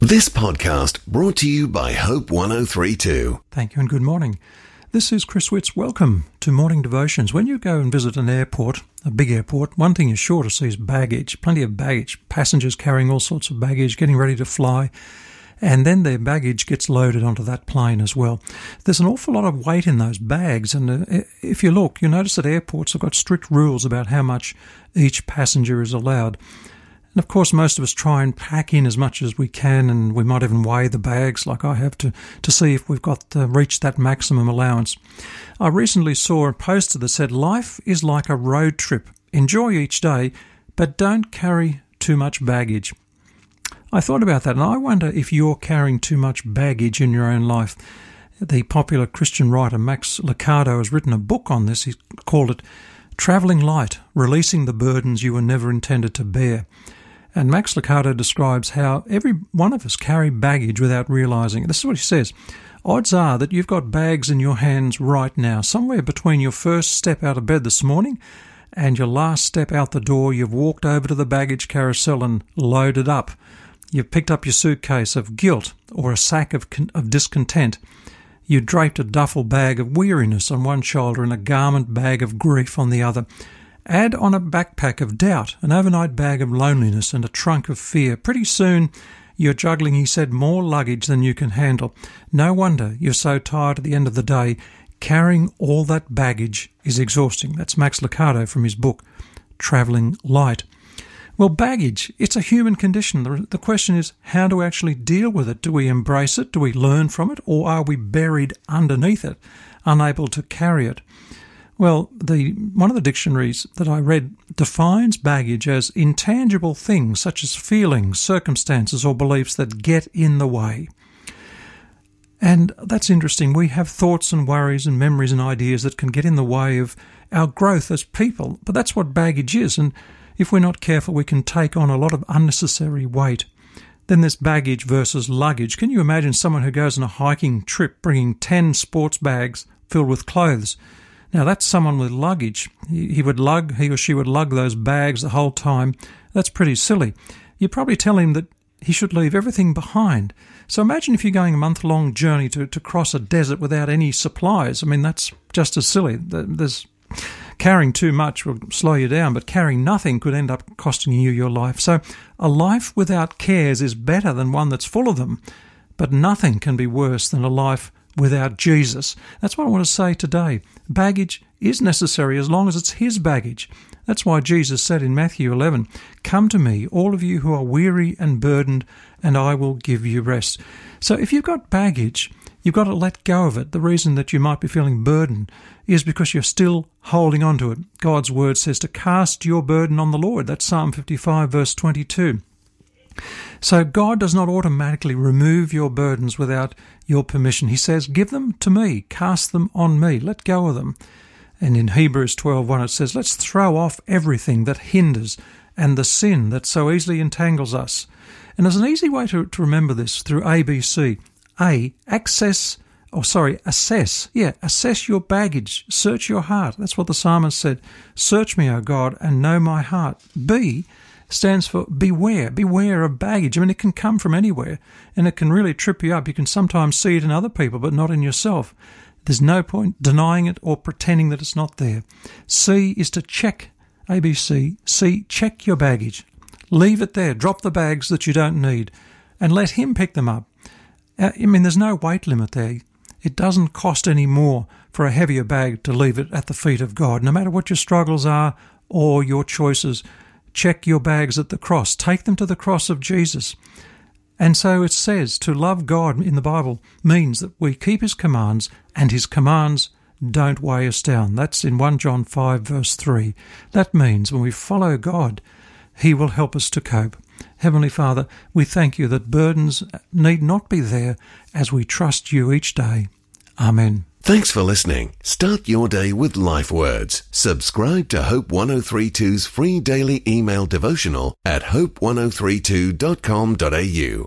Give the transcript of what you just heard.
This podcast brought to you by Hope 103.2. Thank you and good morning. This is Chris Witts. Welcome to Morning Devotions. When you go and visit an airport, a big airport, one thing you're sure to see is baggage, plenty of baggage, passengers carrying all sorts of baggage, getting ready to fly, and then their baggage gets loaded onto that plane as well. There's an awful lot of weight in those bags, and if you look, you'll notice that airports have got strict rules about how much each passenger is allowed. And of course, most of us try and pack in as much as we can, and we might even weigh the bags like I have to see if we've got reached that maximum allowance. I recently saw a poster that said, "Life is like a road trip. Enjoy each day, but don't carry too much baggage." I thought about that, and I wonder if you're carrying too much baggage in your own life. The popular Christian writer Max Lucado has written a book on this. He's called it Traveling Light, Releasing the Burdens You Were Never Intended to Bear. And Max Lucado describes how every one of us carry baggage without realizing it. This is what he says. Odds are that you've got bags in your hands right now. Somewhere between your first step out of bed this morning and your last step out the door, you've walked over to the baggage carousel and loaded up. You've picked up your suitcase of guilt or a sack of discontent. You draped a duffel bag of weariness on one shoulder and a garment bag of grief on the other. Add on a backpack of doubt, an overnight bag of loneliness and a trunk of fear. Pretty soon you're juggling, he said, more luggage than you can handle. No wonder you're so tired at the end of the day. Carrying all that baggage is exhausting. That's Max Lucado from his book, Traveling Light. Well, baggage, it's a human condition. The question is, how do we actually deal with it? Do we embrace it? Do we learn from it? Or are we buried underneath it, unable to carry it? Well, one of the dictionaries that I read defines baggage as intangible things such as feelings, circumstances, or beliefs that get in the way. And that's interesting. We have thoughts and worries and memories and ideas that can get in the way of our growth as people. But that's what baggage is. And if we're not careful, we can take on a lot of unnecessary weight. Then there's baggage versus luggage. Can you imagine someone who goes on a hiking trip bringing 10 sports bags filled with clothes? Now, that's someone with luggage. He or she would lug those bags the whole time. That's pretty silly. You'd probably tell him that he should leave everything behind. So imagine if you're going a month-long journey to cross a desert without any supplies. I mean, that's just as silly. Carrying too much will slow you down, but carrying nothing could end up costing you your life. So a life without cares is better than one that's full of them, but nothing can be worse than a life without Jesus. That's what I want to say today. Baggage is necessary as long as it's his baggage. That's why Jesus said in Matthew 11, "Come to me, all of you who are weary and burdened, and I will give you rest." So if you've got baggage, you've got to let go of it. The reason that you might be feeling burdened is because you're still holding on to it. God's word says to cast your burden on the Lord. That's Psalm 55, verse 22. So God does not automatically remove your burdens without your permission. He says, give them to me, cast them on me, let go of them. And in Hebrews 12:1 it says, let's throw off everything that hinders and the sin that so easily entangles us. And there's an easy way to remember this through ABC. Assess your baggage, search your heart. That's what the psalmist said. Search me, O God, and know my heart. B stands for beware of baggage. I mean, it can come from anywhere, and it can really trip you up. You can sometimes see it in other people, but not in yourself. There's no point denying it or pretending that it's not there. C is to check, ABC. C, check your baggage. Leave it there. Drop the bags that you don't need, and let him pick them up. I mean, there's no weight limit there. It doesn't cost any more for a heavier bag to leave it at the feet of God. No matter what your struggles are or your choices, check your bags at the cross. Take them to the cross of Jesus. And so it says to love God in the Bible means that we keep his commands, and his commands don't weigh us down. That's in 1 John 5, verse 3. That means when we follow God, he will help us to cope. Heavenly Father, we thank you that burdens need not be there as we trust you each day. Amen. Thanks for listening. Start your day with Life Words. Subscribe to Hope 103.2's free daily email devotional at hope1032.com.au.